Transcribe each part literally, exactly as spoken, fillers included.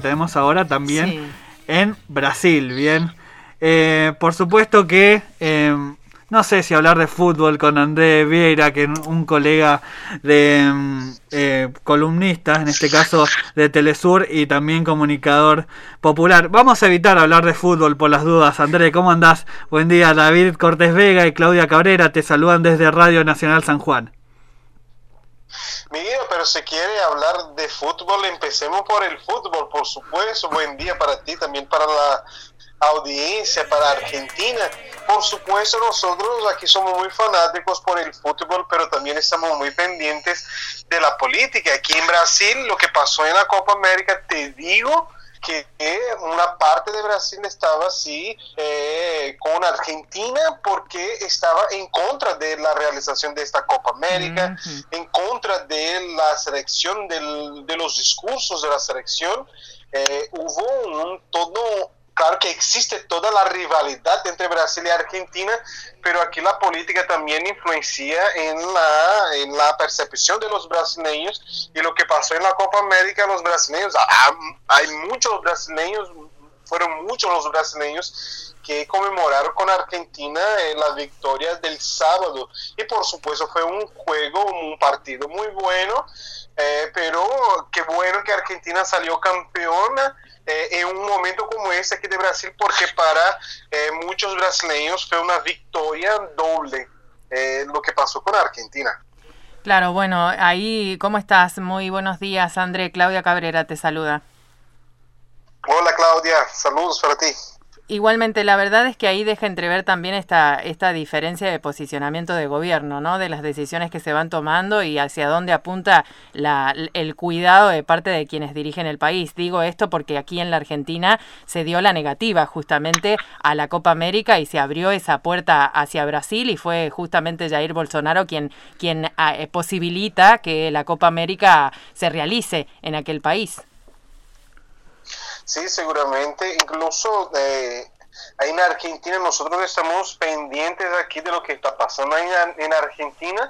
tenemos ahora también sí. en Brasil, ¿bien? Eh, por supuesto que... Eh, no sé si hablar de fútbol con André Vieira, que es un colega de eh, columnista, en este caso de Telesur, y también comunicador popular. Vamos a evitar hablar de fútbol por las dudas. André, ¿cómo andás? Buen día. David Cortés Vega y Claudia Cabrera te saludan desde Radio Nacional San Juan. Mira, pero si quiere hablar de fútbol, empecemos por el fútbol, por supuesto. Buen día para ti, también para la audiencia, para Argentina. Por supuesto, nosotros aquí somos muy fanáticos por el fútbol, pero también estamos muy pendientes de la política. Aquí en Brasil, lo que pasó en la Copa América, te digo que una parte de Brasil estaba así eh, con Argentina porque estaba en contra de la realización de esta Copa América, uh-huh. en contra de la selección, del, de los discursos de la selección. Eh, hubo un todo... Claro que existe toda la rivalidad entre Brasil y Argentina, pero aquí la política también influencia en la, en la percepción de los brasileños, y lo que pasó en la Copa América, los brasileños, hay muchos brasileños, fueron muchos los brasileños que conmemoraron con Argentina eh, la victoria del sábado, y por supuesto fue un juego, un partido muy bueno, eh, pero qué bueno que Argentina salió campeona Eh, en un momento como este aquí de Brasil, porque para eh, muchos brasileños fue una victoria doble eh, lo que pasó con Argentina. Claro, bueno, ahí, ¿cómo estás? Muy buenos días, André. Claudia Cabrera te saluda. Hola, Claudia, saludos para ti. Igualmente, la verdad es que ahí deja entrever también esta esta diferencia de posicionamiento de gobierno, ¿no? De las decisiones que se van tomando y hacia dónde apunta la, el cuidado de parte de quienes dirigen el país. Digo esto porque aquí en la Argentina se dio la negativa justamente a la Copa América y se abrió esa puerta hacia Brasil, y fue justamente Jair Bolsonaro quien, quien eh, posibilita que la Copa América se realice en aquel país. Sí, seguramente, incluso eh, ahí en Argentina nosotros estamos pendientes aquí de lo que está pasando en, en Argentina,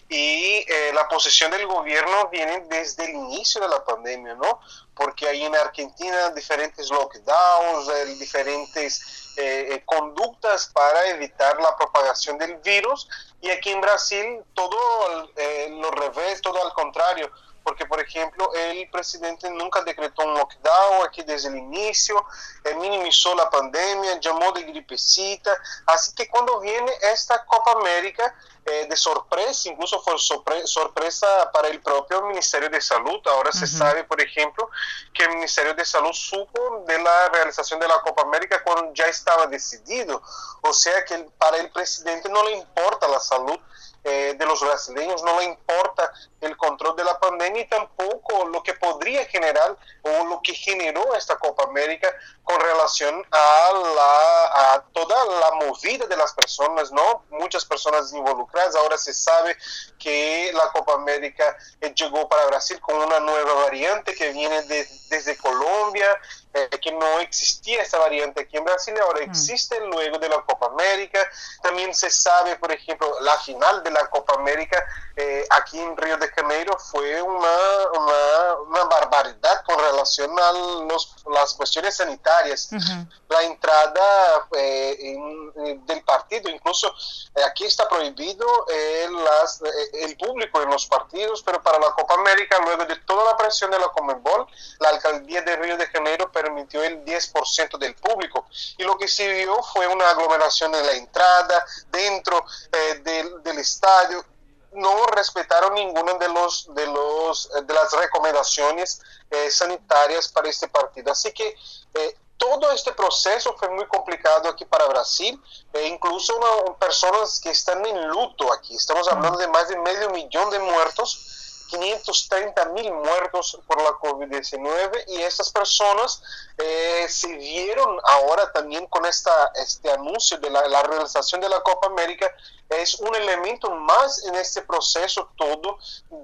y eh, la posición del gobierno viene desde el inicio de la pandemia, ¿no? Porque ahí en Argentina diferentes lockdowns, eh, diferentes eh, eh, conductas para evitar la propagación del virus, y aquí en Brasil todo eh, lo revés, todo al contrario. Porque, por ejemplo, el presidente nunca decretó un lockdown aquí desde el inicio, eh, minimizó la pandemia, llamó de gripecita. Así que cuando viene esta Copa América, eh, de sorpresa, incluso fue sorpre- sorpresa para el propio Ministerio de Salud. Ahora uh-huh. se sabe, por ejemplo, que el Ministerio de Salud supo de la realización de la Copa América cuando ya estaba decidido. O sea que para el presidente no le importa la salud Eh, de los brasileños, no le importa el control de la pandemia, y tampoco lo que podría generar o lo que generó esta Copa América con relación a, la, a toda la movida de las personas, ¿no? Muchas personas involucradas. Ahora se sabe que la Copa América eh, llegó para Brasil con una nueva variante que viene de, desde Colombia, eh, que no existía esta variante aquí en Brasil, ahora existe luego de la Copa América. También se sabe, por ejemplo, la final de la Copa América eh, aquí en Río de Janeiro fue una, una, una barbaridad con relación a los, las cuestiones sanitarias. Uh-huh. La entrada eh, en, en, del partido, incluso eh, aquí está prohibido eh, las, eh, el público en los partidos, pero para la Copa América, luego de toda la presión de la Conmebol, la alcaldía de Río de Janeiro permitió el diez por ciento del público, y lo que se vio fue una aglomeración en la entrada, dentro eh, del, del estadio. No respetaron ninguna de los de los de las recomendaciones eh, sanitarias para este partido. Así que eh, todo este proceso fue muy complicado aquí para Brasil, e incluso una, personas que están en luto aquí. Estamos hablando de más de medio millón de muertos, quinientos treinta mil muertos por la COVID diecinueve, y estas personas eh, se vieron ahora también con esta, este anuncio de la, la realización de la Copa América. Es un elemento más en este proceso todo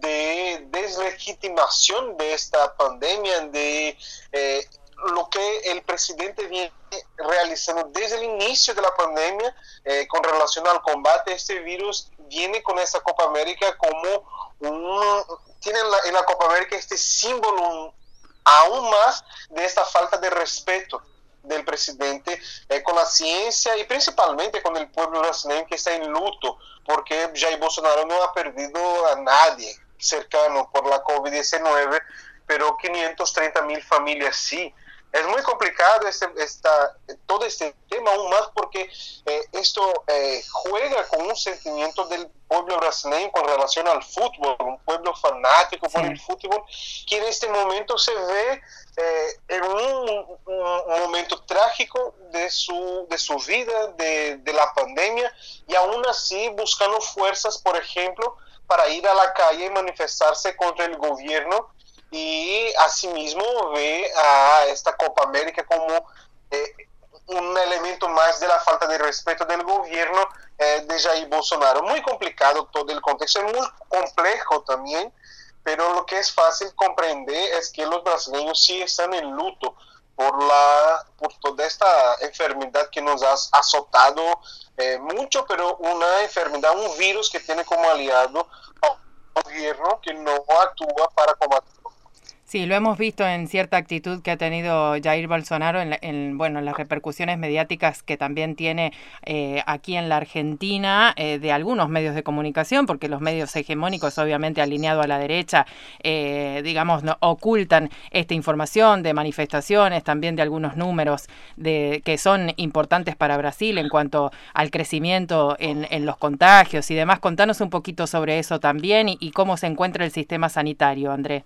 de deslegitimación de esta pandemia, de eh, lo que el presidente viene realizando desde el inicio de la pandemia eh, con relación al combate a este virus. Viene con esta Copa América como un, tiene en la, en la Copa América este símbolo aún más de esta falta de respeto del presidente eh, con la ciencia y principalmente con el pueblo brasileño que está en luto, porque Jair Bolsonaro no ha perdido a nadie cercano por la COVID diecinueve, pero quinientas treinta mil familias sí. Es muy complicado este, esta, todo este tema, aún más porque eh, esto eh, juega con un sentimiento del pueblo brasileño con relación al fútbol, un pueblo fanático por sí. el fútbol, que en este momento se ve eh, en un, un momento trágico de su, de su vida, de, de la pandemia, y aún así buscando fuerzas, por ejemplo, para ir a la calle y manifestarse contra el gobierno, y asimismo ve a esta Copa América como eh, un elemento más de la falta de respeto del gobierno eh, de Jair Bolsonaro. Muy complicado todo el contexto, es muy complejo también, pero lo que es fácil comprender es que los brasileños sí están en luto por, la, por toda esta enfermedad que nos ha azotado eh, mucho, pero una enfermedad, un virus que tiene como aliado a un gobierno que no actúa para combatir. Sí, lo hemos visto en cierta actitud que ha tenido Jair Bolsonaro en, la, en bueno, en las repercusiones mediáticas que también tiene eh, aquí en la Argentina eh, de algunos medios de comunicación, porque los medios hegemónicos, obviamente alineados a la derecha, eh, digamos, no, ocultan esta información de manifestaciones, también de algunos números de que son importantes para Brasil en cuanto al crecimiento en, en los contagios y demás. Contanos un poquito sobre eso también y, y cómo se encuentra el sistema sanitario, André.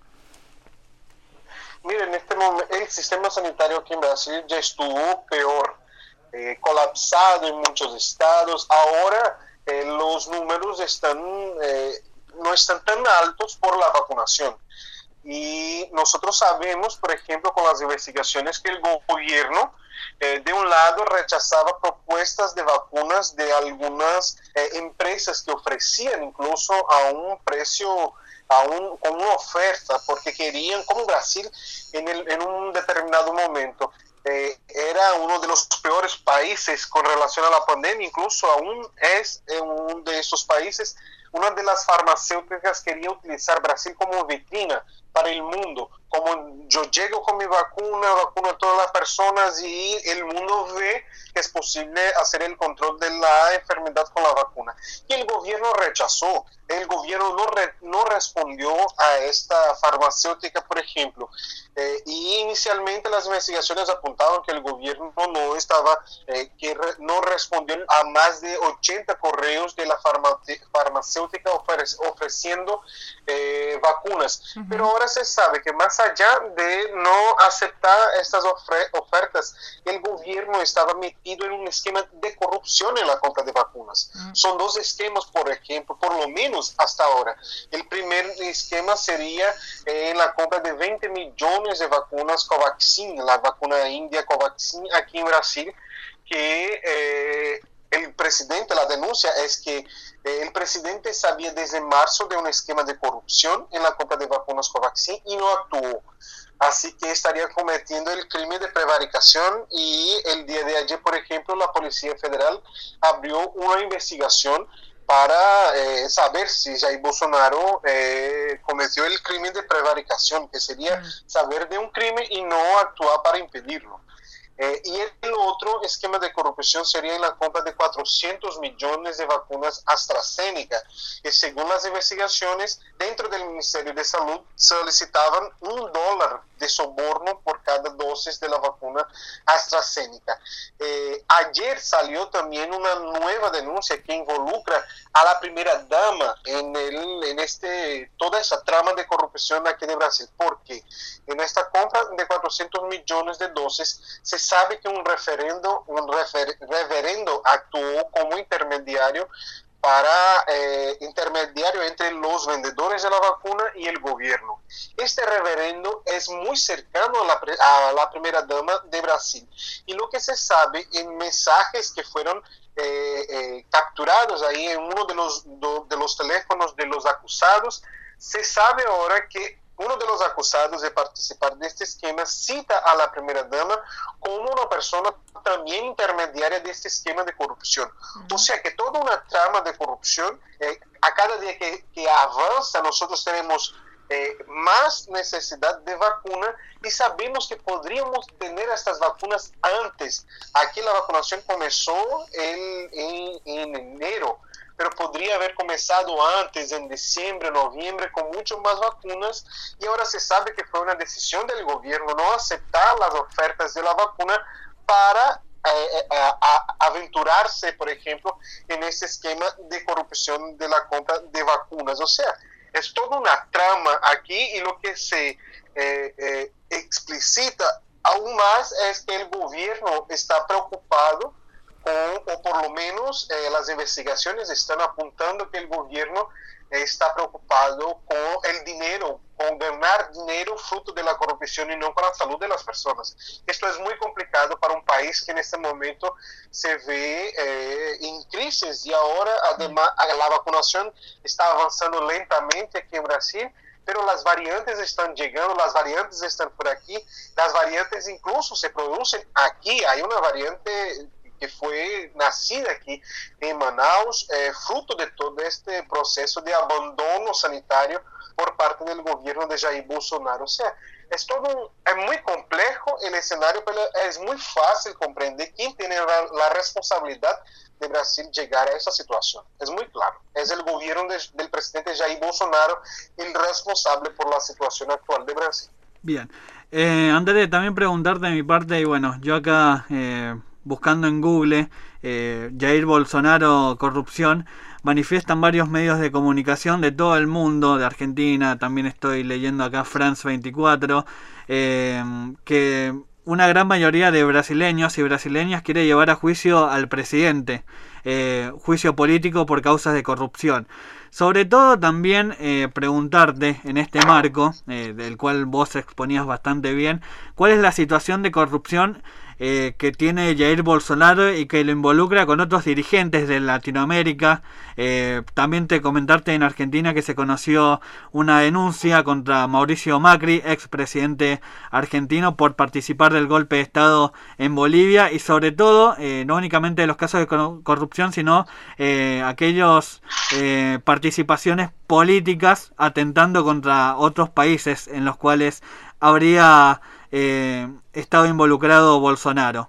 Mira, en este momento el sistema sanitario aquí en Brasil ya estuvo peor, eh, colapsado en muchos estados. Ahora eh, los números están, eh, no están tan altos por la vacunación. Y nosotros sabemos, por ejemplo, con las investigaciones que el gobierno, eh, de un lado, rechazaba propuestas de vacunas de algunas eh, empresas que ofrecían incluso a un precio aún con una oferta, porque querían, como Brasil en, el, en un determinado momento eh, era uno de los peores países con relación a la pandemia, incluso aún es en uno de esos países, una de las farmacéuticas quería utilizar Brasil como vitrina para el mundo, como yo llego con mi vacuna, vacuno a todas las personas y el mundo ve que es posible hacer el control de la enfermedad con la vacuna. Y el gobierno rechazó, el gobierno no, re, no respondió a esta farmacéutica, por ejemplo, eh, y inicialmente las investigaciones apuntaban que el gobierno no estaba, eh, que re, no respondió a más de ochenta correos de la farma, farmacéutica ofre, ofreciendo eh, vacunas, uh-huh. Pero ahora se sabe que más allá de no aceptar estas ofertas, el gobierno estaba metido en un esquema de corrupción en la compra de vacunas. Mm. Son dos esquemas, por ejemplo, por lo menos hasta ahora. El primer esquema sería eh, en la compra de veinte millones de vacunas Covaxin, la vacuna india Covaxin aquí en Brasil, que eh, el presidente, la denuncia es que eh, el presidente sabía desde marzo de un esquema de corrupción en la compra de vacunas Covaxin y no actuó. Así que estaría cometiendo el crimen de prevaricación y el día de ayer, por ejemplo, la Policía Federal abrió una investigación para eh, saber si Jair Bolsonaro eh, cometió el crimen de prevaricación, que sería saber de un crimen y no actuar para impedirlo. Eh, y el otro esquema de corrupción sería en la compra de cuatrocientos millones de vacunas AstraZeneca, que según las investigaciones dentro del Ministerio de Salud solicitaban un dólar de soborno por cada dosis de la vacuna AstraZeneca. Eh, ayer salió también una nueva denuncia que involucra a la primera dama en, el, en este, toda esa trama de corrupción aquí de Brasil, porque en esta compra de cuatrocientos millones de dosis se sabe que un referendo, un refer, reverendo actuó como intermediario para eh, intermediario entre los vendedores de la vacuna y el gobierno. Este reverendo es muy cercano a la, a la primera dama de Brasil. Y lo que se sabe en mensajes que fueron eh, eh, capturados ahí en uno de los, do, de los teléfonos de los acusados, se sabe ahora que uno de los acusados de participar de este esquema cita a la primera dama como una persona también intermediaria de este esquema de corrupción. Uh-huh. O sea que toda una trama de corrupción, eh, a cada día que, que avanza nosotros tenemos eh, más necesidad de vacuna y sabemos que podríamos tener estas vacunas antes. Aquí la vacunación comenzó en, en, en enero, pero podría haber comenzado antes, en diciembre, noviembre, con mucho más vacunas, y ahora se sabe que fue una decisión del gobierno no aceptar las ofertas de la vacuna para eh, a, a, aventurarse, por ejemplo, en ese esquema de corrupción de la compra de vacunas. O sea, es toda una trama aquí, y lo que se eh, eh, explicita aún más es que el gobierno está preocupado con, o por lo menos eh, las investigaciones están apuntando que el gobierno eh, está preocupado con el dinero, con ganar dinero fruto de la corrupción y no con la salud de las personas. Esto es muy complicado para un país que en este momento se ve eh, en crisis, y ahora además la vacunación está avanzando lentamente aquí en Brasil, pero las variantes están llegando, las variantes están por aquí, las variantes incluso se producen aquí. Hay una variante que fue nacida aquí en Manaus, eh, fruto de todo este proceso de abandono sanitario por parte del gobierno de Jair Bolsonaro. O sea, es todo un, es muy complejo el escenario, pero es muy fácil comprender quién tiene la, la responsabilidad de Brasil llegar a esa situación. Es muy claro, es el gobierno de, del presidente Jair Bolsonaro el responsable por la situación actual de Brasil. Bien, eh, André, también preguntarte de mi parte, y bueno, yo acá eh, buscando en Google eh, Jair Bolsonaro corrupción, manifiestan varios medios de comunicación de todo el mundo, de Argentina, también estoy leyendo acá France veinticuatro, eh, que una gran mayoría de brasileños y brasileñas quiere llevar a juicio al presidente, eh, juicio político por causas de corrupción. Sobre todo también eh, preguntarte en este marco, eh, del cual vos exponías bastante bien, ¿cuál es la situación de corrupción eh, que tiene Jair Bolsonaro y que lo involucra con otros dirigentes de Latinoamérica? Eh, también te comentarte en Argentina que se conoció una denuncia contra Mauricio Macri, expresidente argentino, por participar del golpe de Estado en Bolivia, y sobre todo, eh, no únicamente de los casos de corrupción, sino eh, aquellos eh, participaciones políticas atentando contra otros países en los cuales habría eh, estado involucrado Bolsonaro.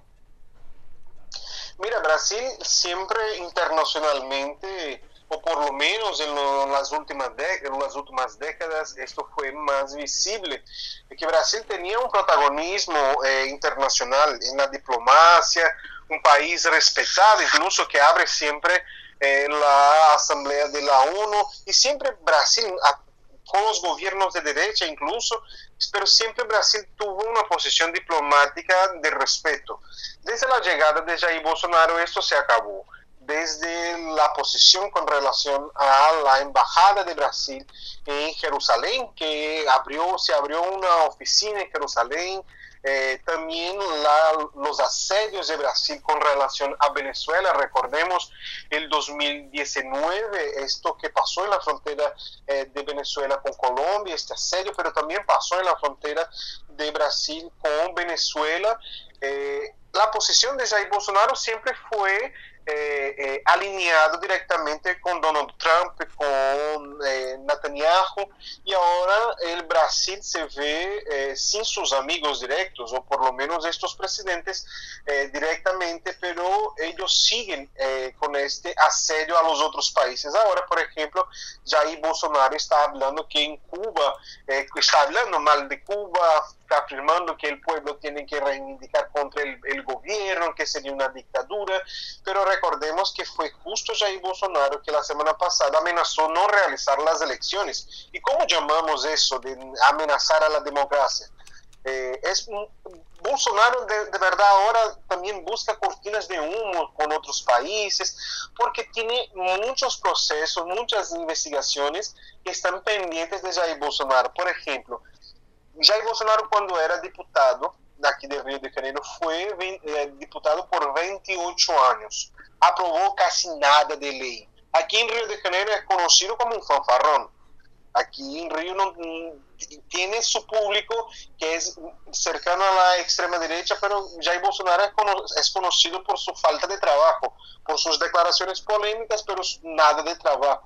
Mira, Brasil siempre internacionalmente, o por lo menos en, lo, en, las últimas en las últimas décadas, esto fue más visible, que Brasil tenía un protagonismo eh, internacional en la diplomacia, un país respetado, incluso que abre siempre eh, la Asamblea de la ONU, y siempre Brasil, a, con los gobiernos de derecha incluso, pero siempre Brasil tuvo una posición diplomática de respeto. Desde la llegada de Jair Bolsonaro esto se acabó. Desde la posición con relación a la embajada de Brasil en Jerusalén, que abrió, se abrió una oficina en Jerusalén, eh, también la, los asedios de Brasil con relación a Venezuela. Recordemos el dos mil diecinueve, esto que pasó en la frontera eh, de Venezuela con Colombia, este asedio, pero también pasó en la frontera de Brasil con Venezuela. Eh, la posición de Jair Bolsonaro siempre fue Eh, eh, alineado directamente con Donald Trump, con eh, Netanyahu, y ahora el Brasil se ve eh, sin sus amigos directos, o por lo menos estos presidentes eh, directamente, pero ellos siguen eh, con este asedio a los otros países. Ahora, por ejemplo, Jair Bolsonaro está hablando que en Cuba, eh, está hablando mal de Cuba, está afirmando que el pueblo tiene que reivindicar contra el, el gobierno, que sería una dictadura, pero recordemos que fue justo Jair Bolsonaro que la semana pasada amenazó no realizar las elecciones. ¿Y cómo llamamos eso de amenazar a la democracia? Eh, es Bolsonaro de, de verdad ahora también busca cortinas de humo con otros países, porque tiene muchos procesos, muchas investigaciones que están pendientes de Jair Bolsonaro. Por ejemplo, Jair Bolsonaro, cuando era diputado aquí de Río de Janeiro, fue eh, diputado por veintiocho años. Aprobó casi nada de ley. Aquí en Río de Janeiro es conocido como un fanfarrón. Aquí en Río no, tiene su público que es cercano a la extrema derecha, pero Jair Bolsonaro es, cono, es conocido por su falta de trabajo, por sus declaraciones polémicas, pero nada de trabajo.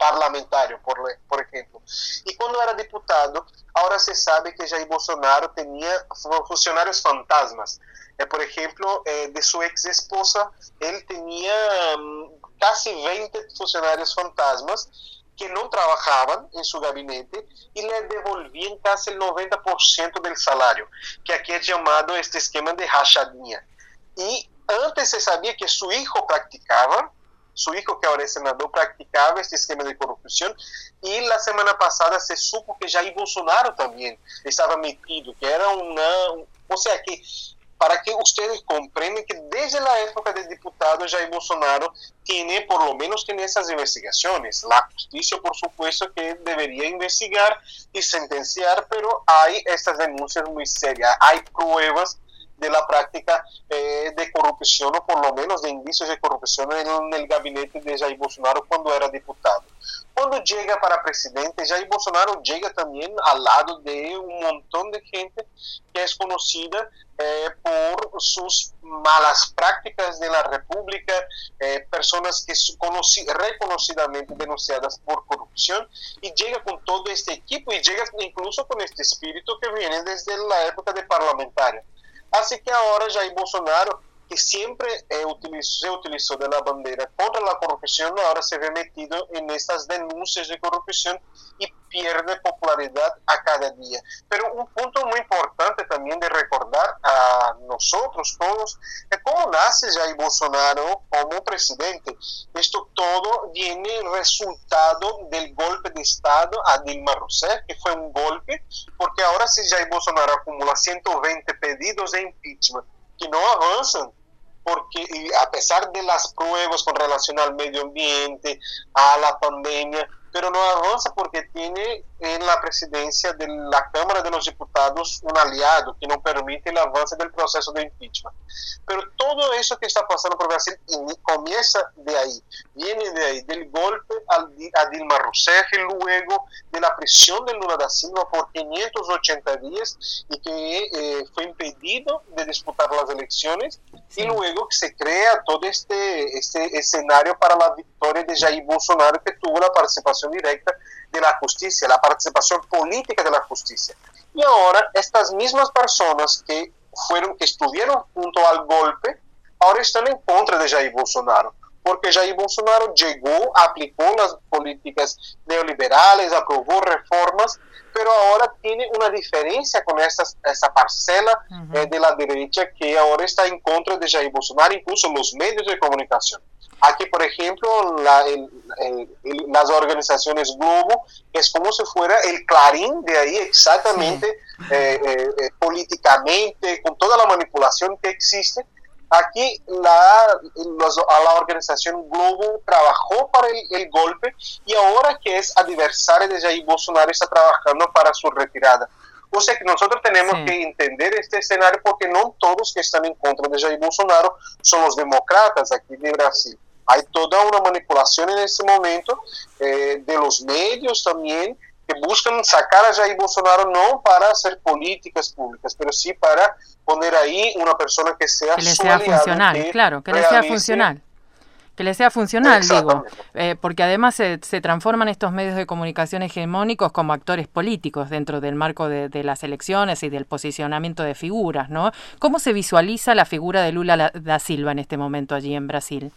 parlamentario, por, por ejemplo. Y cuando era diputado, ahora se sabe que Jair Bolsonaro tenía funcionarios fantasmas. Eh, por ejemplo, eh, de su ex esposa, él tenía um, casi veinte funcionarios fantasmas que no trabajaban en su gabinete y le devolvían casi el noventa por ciento del salario, que aquí es llamado este esquema de rachadinha. Y antes se sabía que su hijo practicaba, su hijo que ahora es senador practicaba este esquema de corrupción, y la semana pasada se supo que Jair Bolsonaro también estaba metido, que era una... O sea que, para que ustedes comprendan que desde la época del diputado Jair Bolsonaro tiene, por lo menos tiene esas investigaciones. La justicia, por supuesto, que debería investigar y sentenciar, pero hay estas denuncias muy serias, hay pruebas de la práctica eh, de corrupción, o por lo menos de indicios de corrupción en, en el gabinete de Jair Bolsonaro cuando era diputado. Cuando llega para presidente, Jair Bolsonaro llega también al lado de un montón de gente que es conocida eh, por sus malas prácticas de la República, eh, personas que son reconocidamente denunciadas por corrupción, y llega con todo este equipo y llega incluso con este espíritu que viene desde la época de parlamentario. Así que ahora Jair Bolsonaro, que siempre eh, utilizó, se utilizó de la bandera contra la corrupción, ahora se ve metido en estas denuncias de corrupción y pierde popularidad a cada día. Pero un punto muy importante también de recordar a nosotros todos es cómo nace Jair Bolsonaro como presidente. Esto todo viene resultado del golpe de Estado a Dilma Rousseff, que fue un golpe, porque ahora si Jair Bolsonaro acumula ciento veinte pedidos de impeachment que no avanzan, porque a pesar de las pruebas con relación al medio ambiente, a la pandemia, pero no avanza porque tiene en la presidencia de la Cámara de los Diputados un aliado que no permite el avance del proceso de impeachment. Pero todo eso que está pasando por Brasil comienza de ahí, viene de ahí, del golpe a Dilma Rousseff y luego de la prisión de Lula da Silva por quinientos ochenta días y que eh, fue impedido de disputar las elecciones, y luego que se crea todo este, este escenario para la victoria de Jair Bolsonaro, que tuvo la participación directa de la justicia, la participación política de la justicia. Y ahora estas mismas personas que fueron, que estuvieron junto al golpe, ahora están en contra de Jair Bolsonaro, porque Jair Bolsonaro llegó, aplicó las políticas neoliberales, aprobó reformas, pero ahora tiene una diferencia con esta, esta parcela uh-huh. eh, de la derecha que ahora está en contra de Jair Bolsonaro, incluso los medios de comunicación. Aquí, por ejemplo, la, el, el, el, las organizaciones Globo, es como si fuera el Clarín de ahí exactamente, sí. eh, eh, eh, políticamente, con toda la manipulación que existe. Aquí la, los, a la organización Globo trabajó para el, el golpe, y ahora que es adversaria de Jair Bolsonaro está trabajando para su retirada. O sea que nosotros tenemos sí. que entender este escenario, porque no todos que están en contra de Jair Bolsonaro son los demócratas aquí de Brasil. Hay toda una manipulación en este momento eh, de los medios también, que buscan sacar a Jair Bolsonaro no para hacer políticas públicas, pero sí para poner ahí una persona que sea, que le sea funcional, que claro, que realice, le sea funcional. Que le sea funcional, digo, eh, porque además se, se transforman estos medios de comunicación hegemónicos como actores políticos dentro del marco de, de las elecciones y del posicionamiento de figuras, ¿no? ¿Cómo se visualiza la figura de Lula da Silva en este momento allí en Brasil?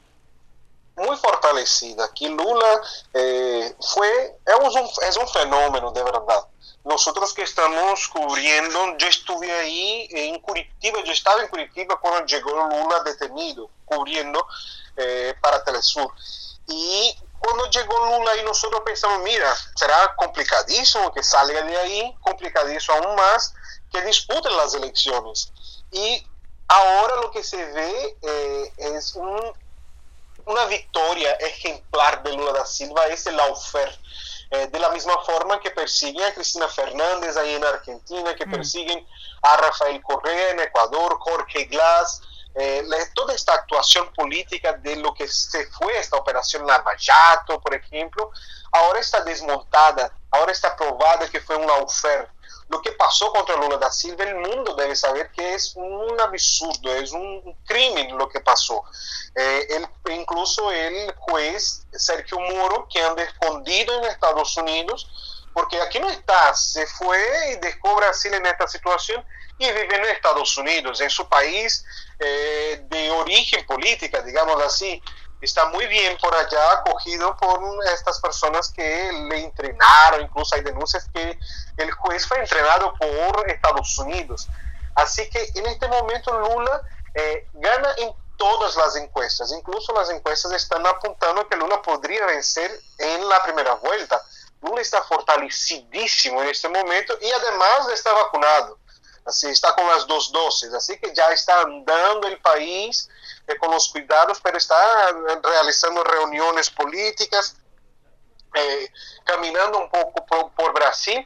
Muy fortalecida. Aquí Lula eh, fue, es un, es un fenómeno de verdad. Nosotros que estamos cubriendo, yo estuve ahí en Curitiba, yo estaba en Curitiba cuando llegó Lula detenido, cubriendo eh, para Telesur. Y cuando llegó Lula y nosotros pensamos, mira, será complicadísimo que salga de ahí, complicadísimo aún más que disputen las elecciones. Y ahora lo que se ve eh, es un, una victoria ejemplar de Lula da Silva, es el lawfare. Eh, de la misma forma que persiguen a Cristina Fernández ahí en Argentina, que mm. persiguen a Rafael Correa en Ecuador, Jorge Glass, eh, toda esta actuación política de lo que se fue esta operación Lava Jato, por ejemplo, ahora está desmontada, ahora está probada que fue un lawfare. lo que pasó contra Lula da Silva, el mundo debe saber que es un absurdo, es un crimen lo que pasó. Eh, el, incluso el juez Sergio Moro, que anda escondido en Estados Unidos, porque aquí no está, se fue y dejó Brasil en esta situación y vive en Estados Unidos, en su país eh, de origen política, digamos así. Está muy bien por allá, acogido por estas personas que le entrenaron. Incluso hay denuncias que el juez fue entrenado por Estados Unidos. Así que en este momento Lula eh, gana en todas las encuestas. Incluso las encuestas están apuntando que Lula podría vencer en la primera vuelta. Lula está fortalecidísimo en este momento y además está vacunado. Así está con las dos dosis, así que ya está andando el país eh, con los cuidados, pero está realizando reuniones políticas, eh, caminando un poco por, por Brasil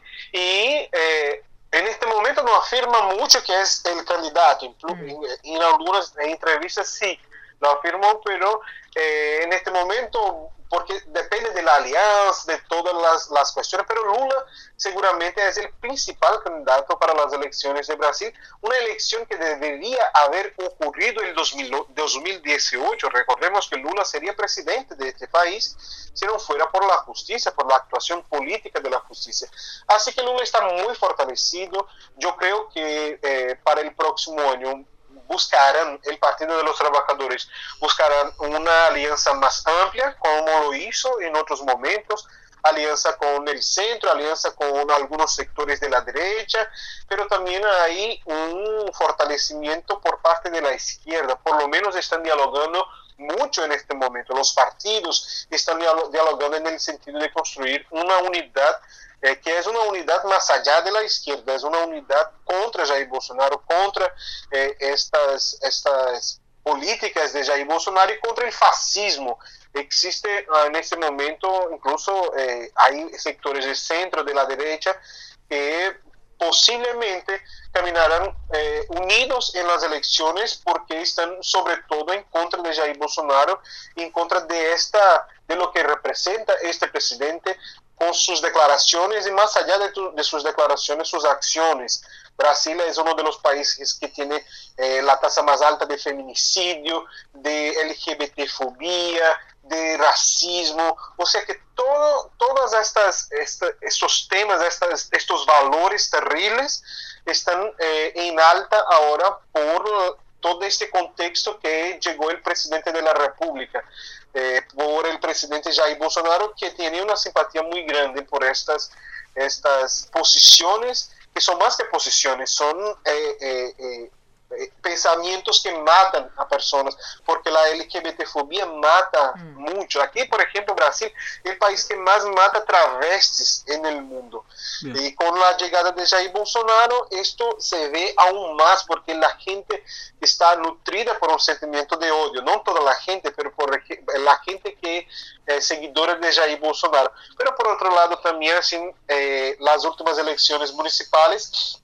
y eh, en este momento no afirma mucho que es el candidato. En, en algunas entrevistas sí lo afirmó, pero eh, en este momento, porque depende de la alianza, de todas las, las cuestiones, pero Lula seguramente es el principal candidato para las elecciones de Brasil, una elección que debería haber ocurrido en dos mil dieciocho. Recordemos que Lula sería presidente de este país si no fuera por la justicia, por la actuación política de la justicia. Así que Lula está muy fortalecido. Yo creo que eh, para el próximo año buscarán, el Partido de los Trabajadores buscarán una alianza más amplia, como lo hizo en otros momentos, alianza con el centro, alianza con algunos sectores de la derecha, pero también hay un fortalecimiento por parte de la izquierda. Por lo menos están dialogando mucho en este momento. Los partidos están dialogando en el sentido de construir una unidad eh, que es una unidad más allá de la izquierda, es una unidad contra Jair Bolsonaro, contra eh, estas, estas políticas de Jair Bolsonaro y contra el fascismo. Existe uh, en este momento, incluso eh, hay sectores del centro, de la derecha, que posiblemente caminarán eh, unidos en las elecciones porque están sobre todo en contra de Jair Bolsonaro, en contra de, esta, de lo que representa este presidente con sus declaraciones y más allá de, tu, de sus declaraciones, sus acciones. Brasil es uno de los países que tiene eh, la tasa más alta de feminicidio, de L G B T fobia, de racismo, o sea que todo, todos estas, esta, estos temas, estas, estos valores terribles están eh, en alta ahora por todo este contexto que llegó el presidente de la República, eh, por el presidente Jair Bolsonaro, que tiene una simpatía muy grande por estas, estas posiciones, que son más que posiciones, son eh, eh, eh, pensamientos que matan a personas, porque la L G B T fobia mata mm. mucho. Aquí, por ejemplo, Brasil, el país que más mata travestis en el mundo. Bien. Y con la llegada de Jair Bolsonaro, esto se ve aún más, porque la gente está nutrida por un sentimiento de odio, no toda la gente, pero por la gente que es seguidora de Jair Bolsonaro. Pero por otro lado, también así, eh, las últimas elecciones municipales,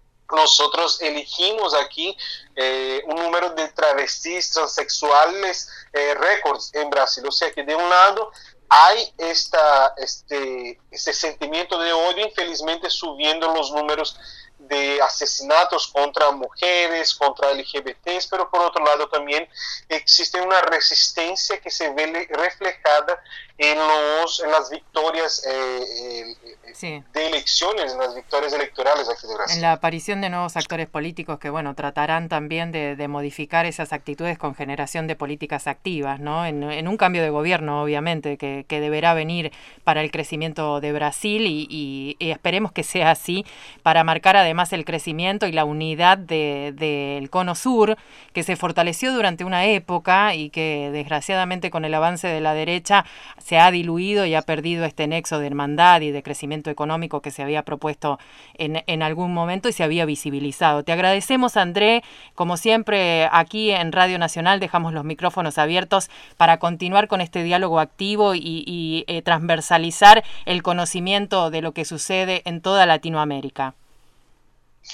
nosotros elegimos aquí eh, un número de travestis, transexuales, eh, récords en Brasil. O sea que de un lado hay esta, este, este sentimiento de odio, infelizmente subiendo los números de asesinatos contra mujeres, contra L G B Ts, pero por otro lado también existe una resistencia que se ve reflejada en, los, en las victorias eh, eh, sí. de elecciones, en las victorias electorales aquí de Brasil. En la aparición de nuevos actores políticos que, bueno, tratarán también de, de modificar esas actitudes con generación de políticas activas, ¿no? En, en un cambio de gobierno, obviamente, que, que deberá venir para el crecimiento de Brasil y, y, y esperemos que sea así, para marcar además el crecimiento y la unidad del de, de Cono Sur, que se fortaleció durante una época y que desgraciadamente con el avance de la derecha se ha diluido y ha perdido este nexo de hermandad y de crecimiento económico que se había propuesto en, en algún momento y se había visibilizado. Te agradecemos, André, como siempre aquí en Radio Nacional dejamos los micrófonos abiertos para continuar con este diálogo activo y, y eh, transversalizar el conocimiento de lo que sucede en toda Latinoamérica.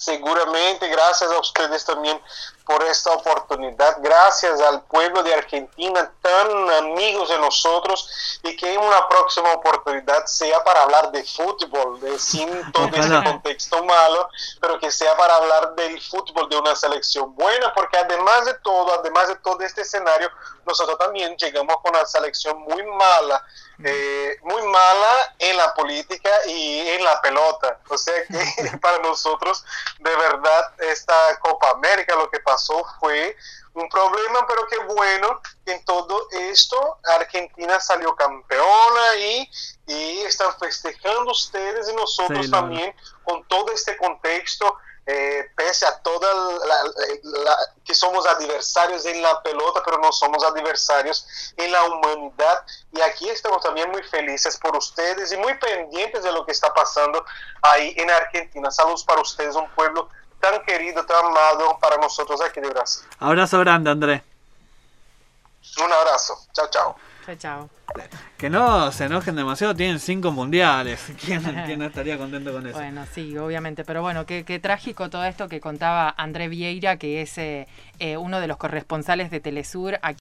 seguramente, gracias a ustedes también por esta oportunidad, gracias al pueblo de Argentina, tan amigos de nosotros, y que en una próxima oportunidad sea para hablar de fútbol, de, sin todo este contexto malo, pero que sea para hablar del fútbol de una selección buena, porque además de todo, además de todo este escenario, nosotros también llegamos con una selección muy mala, eh, muy mala en la política y en la pelota, o sea que para nosotros, de verdad, esta Copa América, lo que pasó fue un problema, pero qué bueno que en todo esto Argentina salió campeona y, y están festejando ustedes y nosotros sí, también con todo este contexto, eh, pese a toda la, la, la, que somos adversarios en la pelota, pero no somos adversarios en la humanidad, y aquí estamos también muy felices por ustedes y muy pendientes de lo que está pasando ahí en Argentina. Saludos para ustedes, un pueblo tan querido, tan amado para nosotros aquí de Brasil. Abrazo grande, Andrés. Un abrazo. Chao, chao. Chao, chao. Que no se enojen demasiado, tienen cinco mundiales. ¿Quién, quién no estaría contento con eso? Bueno, sí, obviamente. Pero bueno, qué, qué trágico todo esto que contaba André Vieira, que es eh, eh, uno de los corresponsales de Telesur aquí